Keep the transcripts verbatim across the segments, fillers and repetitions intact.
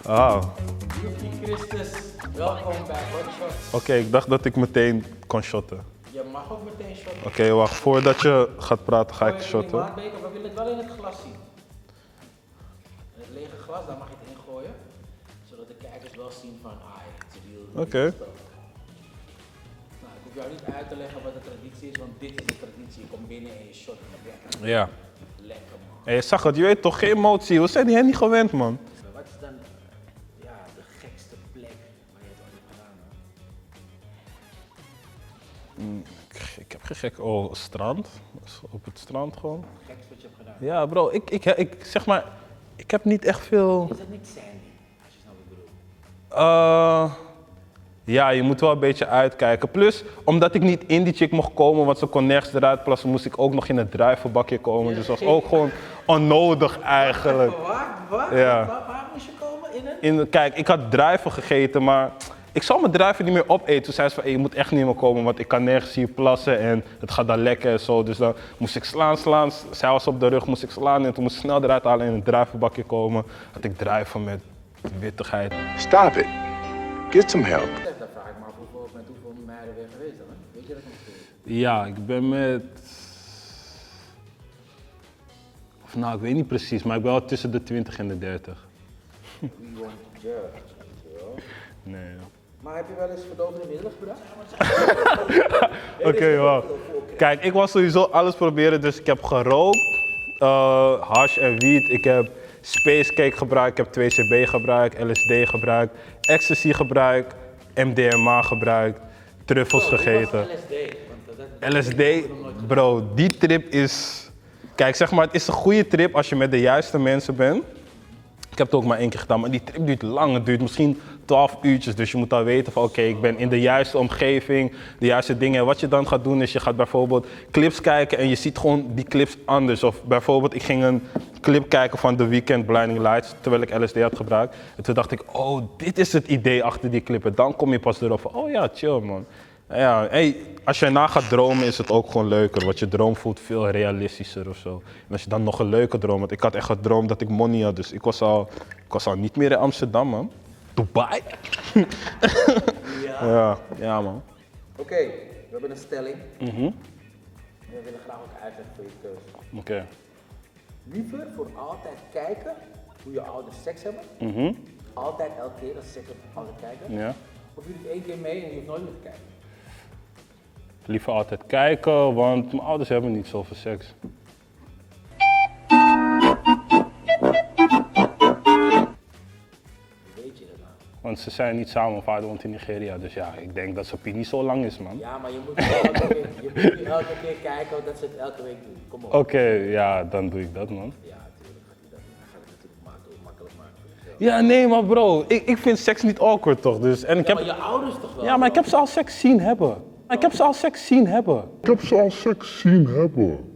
Ah. Joepie Christus, welkom bij Hot Shots. Oké, okay, ik dacht dat ik meteen kon shotten. Je mag ook meteen shotten. Oké, okay, wacht. Voordat je gaat praten ga ik shotten. We willen het wel in het glas zien. In het lege glas, daar mag je het in gooien. Zodat de kijkers wel zien van, ah, het is real. Oké. Okay. Nou, ik hoef jou niet uit te leggen wat de traditie is, want dit is de traditie. Je komt binnen en je shot met werk. Ja. Lekker man. Hé, hey, zag het, je weet toch, geen emotie. We zijn hier niet gewend, man. Wat is dan ja, de gekste plek waar je het al hebt gedaan, man? Mm, ik heb geen gek. Oh, strand. Op het strand gewoon. Het gekste wat je hebt gedaan? Ja, bro, ik, ik, ik zeg maar, ik heb niet echt veel. Is dat niet sandy, als je snapt wat ik bedoel? Uh, ja, je moet wel een beetje uitkijken. Plus, omdat ik niet in die chick mocht komen, want ze kon nergens eruit plassen, moest ik ook nog in het druivenbakje komen. Dus dat was ook gewoon onnodig eigenlijk. Wat? Wat? Ja. Waar, waar moest je komen? In een? In, kijk, ik had druiven gegeten, maar ik zal mijn druiven niet meer opeten. Toen zei ze van, hey, je moet echt niet meer komen, want ik kan nergens hier plassen en het gaat dan lekker en zo. Dus dan moest ik slaan, slaan. Zij was op de rug, moest ik slaan en toen moest ik snel eruit halen en in het druivenbakje komen. Had ik druiven met wittigheid. Stop it. Get some help. Dan vraag ik me af hoeveel, met hoeveel meiden ben je geweest dan? Hè? Weet je dat nog steeds? Ja, ik ben met... Of nou, ik weet niet precies, maar ik ben wel tussen de twintig en de dertig. We want judge, weet je wel. Nee, ja. Maar heb je wel eens verdovende middelen gebruikt? Oké, okay, wacht. Kijk, ik was sowieso alles proberen, dus ik heb gerookt, uh, hash en wiet, ik heb spacecake gebruikt, ik heb twee C B gebruikt, L S D gebruikt, ecstasy gebruikt, M D M A gebruikt, truffels Bro, gegeten. L S D? Want dat, dat, L S D, bro, die trip is... Kijk, zeg maar, het is een goede trip als je met de juiste mensen bent. Ik heb het ook maar één keer gedaan, maar die trip duurt lang. Het duurt misschien twaalf uurtjes, dus je moet dan weten van oké, okay, ik ben in de juiste omgeving, de juiste dingen. En wat je dan gaat doen is, je gaat bijvoorbeeld clips kijken en je ziet gewoon die clips anders. Of bijvoorbeeld, ik ging een clip kijken van The Weeknd, Blinding Lights, terwijl ik L S D had gebruikt. En toen dacht ik, oh, dit is het idee achter die clip. En dan kom je pas erop van, oh ja, chill man. Ja, hey, als je na gaat dromen is het ook gewoon leuker, want je droom voelt veel realistischer of zo. En als je dan nog een leuke droom had, ik had echt gedroomd dat ik money had, dus ik was al, ik was al niet meer in Amsterdam, man. Dubai? ja. ja, ja, man. Oké, okay, we hebben een stelling. Mhm. En we willen graag ook uitleggen voor je keuze. Oké. Okay. Liever voor altijd kijken hoe je ouders seks hebben. Mhm. Altijd, elke keer als ze seks hebben, altijd kijken. Ja. Of je doet één keer mee en je hoeft nooit meer te kijken. Liever altijd kijken, want mijn ouders hebben niet zoveel seks. Weet je dat nou? Want ze zijn niet samen, mijn vader woont in Nigeria, dus ja, ik denk dat zijn pie niet zo lang is, man. Ja, maar je moet niet elke keer, je moet niet elke keer kijken dat ze het elke week doen. Kom op. Oké, okay, ja, dan doe ik dat, man. Ja, natuurlijk gaat hij dat doen. Hij gaat het natuurlijk makkelijk, makkelijk maken voor jezelf. Ja, nee, maar bro, ik, ik vind seks niet awkward toch, dus... En ik Ja, heb... maar je ouders toch wel? Ja, maar ik heb ze al seks zien hebben. Ik heb ze al seks zien hebben. Ik heb ze al seks zien hebben.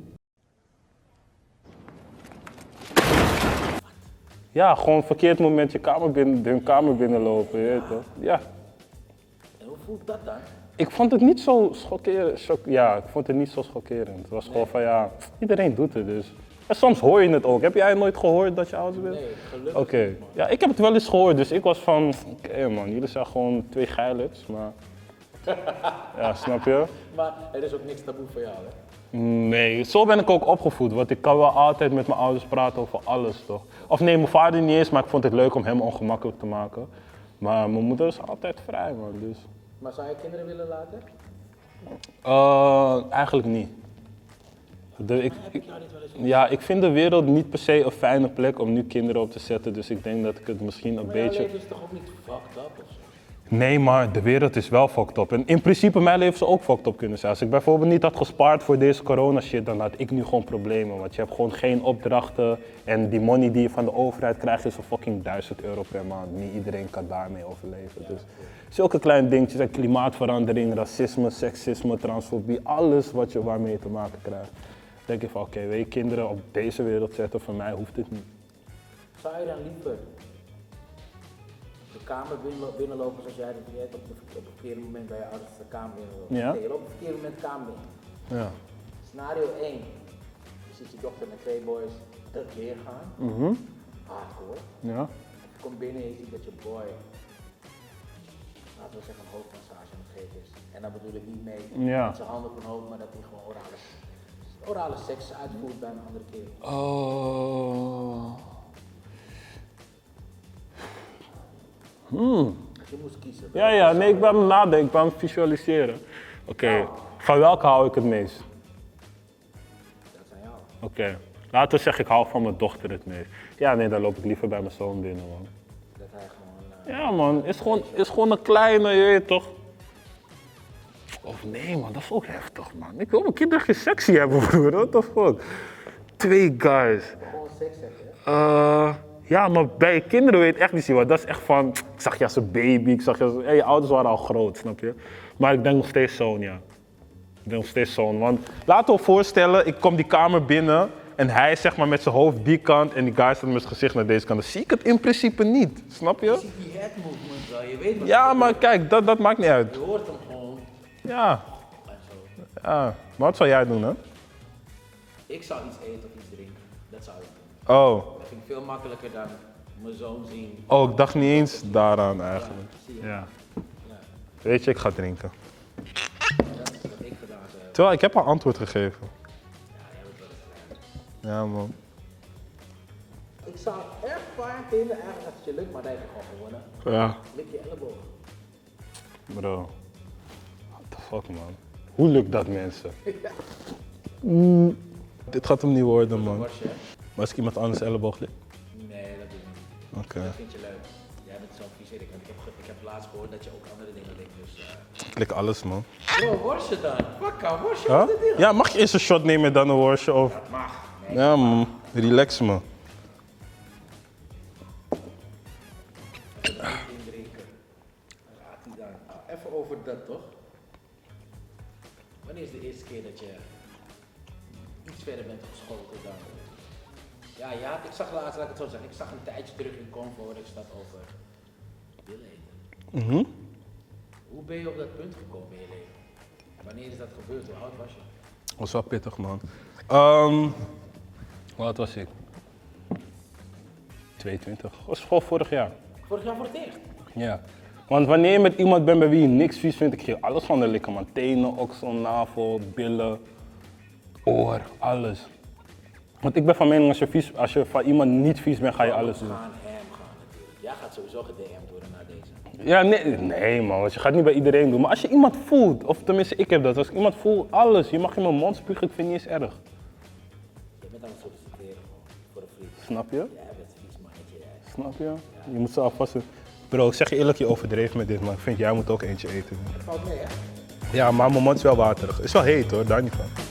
Ja, gewoon verkeerd moment je kamer binnen, hun kamer binnenlopen, je weet toch? Ja. En hoe voelt dat dan? Ik vond het niet zo schokkerend. Schok, ja, ik vond het niet zo schokkerend. Het was nee. gewoon van ja, iedereen doet het dus. En soms hoor je het ook. Heb jij nooit gehoord dat je ouders bent? Nee, gelukkig Oké. Okay. Ja, ik heb het wel eens gehoord, dus ik was van, oké okay, man, jullie zijn gewoon twee geilers, maar... Ja, snap je? Maar er is ook niks taboe voor jou, hè? Nee, zo ben ik ook opgevoed, want ik kan wel altijd met mijn ouders praten over alles, toch? Of nee, mijn vader niet eens, maar ik vond het leuk om hem ongemakkelijk te maken. Maar mijn moeder is altijd vrij, man, dus... Maar zou je kinderen willen laten? Uh, eigenlijk niet. De, ik, heb ik jou niet wel eens ja, ik vind de wereld niet per se een fijne plek om nu kinderen op te zetten, dus ik denk dat ik het misschien een maar beetje... Maar jouw leven is toch ook niet fucked up of zo? Nee, maar de wereld is wel fucked up. En in principe mijn leven zou ook fucked up kunnen zijn. Als ik bijvoorbeeld niet had gespaard voor deze corona shit, dan had ik nu gewoon problemen. Want je hebt gewoon geen opdrachten en die money die je van de overheid krijgt is een fucking duizend euro per maand. Niet iedereen kan daarmee overleven. Dus zulke kleine dingetjes, en klimaatverandering, racisme, seksisme, transfobie, alles wat je waarmee je te maken krijgt. Dan denk je van oké, okay, wil je kinderen op deze wereld zetten? Voor mij hoeft dit niet. Zou je dan liever de kamer binnen, binnenlopen zoals jij dat deed, op, de, op het verkeerde moment bij je ouders de kamer binnenlopen? Ja. Nee, je loopt op het verkeerde moment de kamer binnen. Ja. Scenario één. Je ziet je dochter met twee boys de keer gaan. Mhm. Hardcore. Ja. komt binnen en je ziet dat je boy, laten we zeggen, een hoofdmassage aan het geven is. En dan bedoel ik niet mee Ja. met zijn handen op een hoofd, maar dat hij gewoon orale, orale seks uitvoert bij een andere kerel. Oh. Hmm. Als je moest kiezen. Ja, ja, nee, ik ben aan het nadenken, ik ben aan het visualiseren. Oké, okay. Van welke hou ik het meest? Dat is aan jou. Oké, okay. Laten we zeggen, ik hou van mijn dochter het meest. Ja, nee, dan loop ik liever bij mijn zoon binnen, man. Dat hij gewoon... Uh, ja, man, is gewoon, is gewoon een kleine, je weet toch? Of nee, man, dat is ook heftig, man. Ik wil mijn kinderen geen sexy hebben, broer, what the fuck? Twee guys. Gewoon seks hebben, hè? Uh, ja, maar bij kinderen weet ik echt niet zien, want dat is echt van, ik zag je als een baby, ik zag je als, hey, je ouders waren al groot, snap je? Maar ik denk nog steeds zoon, ja. Ik denk nog steeds zoon, want laten we voorstellen, ik kom die kamer binnen en hij is zeg maar met zijn hoofd die kant en die guy staat met zijn gezicht naar deze kant. Dan zie ik het in principe niet, snap je? Je ziet die head movement wel, je weet wat ja, maar kijk, dat, dat maakt niet uit. je hoort hem gewoon. Ja. En zo. Ja, maar wat zou jij doen, hè? Ik zou iets eten of iets drinken, dat zou ik doen. Oh. Dat vind ik veel makkelijker dan mijn zoon zien. Oh, ik dacht niet eens daaraan eigenlijk. Ja, zie je. Ja. Ja. Weet je, ik ga drinken. Dat is wat ik gedaan zou hebben. Terwijl, ik heb al antwoord gegeven. Ja, jij bent wel een klein. Ja, man. Ik zou het erg fijn vinden eigenlijk als het je lukt, maar dat heb je gewoon gewonnen. Ja. Lik je elleboog. Bro. What the fuck, man. Hoe lukt dat, mensen? Mm, dit gaat hem niet worden, man. Was je? Maar als ik iemand anders elleboog lik? Nee, dat doe ik niet. Oké. Dat vind je leuk. Jij bent zo'n viezerik. Want ik heb, ge- ik heb laatst gehoord dat je ook andere dingen likt. Dus, uh... Ik lik alles, man. Bro, worstje dan? Wakka, worstje Huh? is dit hier? Ja, mag je eerst een shot nemen dan een worstje? Of... Dat mag. Nee. Ja, man. Relax, man. Even indrinken. Dan gaat hij dan. Nou, even over dat toch? Wanneer is de eerste keer dat je iets verder bent geschoten dan? Ja, ja, ik zag laatst, laat ik het zo zeggen, ik zag een tijdje terug in Convo, ik zat over willen eten. Mhm. Hoe ben je op dat punt gekomen in je leven? Wanneer is dat gebeurd? Hoe oud was je? Was wel pittig, man. Um, hoe oud was ik? tweeëntwintig. Was gewoon vorig jaar. Vorig jaar voor het eerst. Ja. Want wanneer je met iemand bent bij wie je niks vies vindt, ik geef alles van de likken, man. Tenen, oksel, navel, billen, oor, alles. Want ik ben van mening, als je, vies, als je van iemand niet vies bent, ga je alles We doen. gaan hem gaan natuurlijk. Jij gaat sowieso ge-D M'd worden na deze. Ja, nee, nee man, want je gaat niet bij iedereen doen. Maar als je iemand voelt, of tenminste ik heb dat, als ik iemand voel, alles. Je mag in mijn mond spugen, ik vind het niet eens erg. Je bent aan het solliciteren gewoon, voor een vriend. Snap je? Jij bent een vies mannetje, jij. Snap je? Je moet ze alvast... Bro, ik zeg je eerlijk, je overdreven met dit, maar ik vind jij moet ook eentje eten. Valt mee, hè? Ja, maar mijn mond is wel waterig. Is wel heet hoor, daar niet van.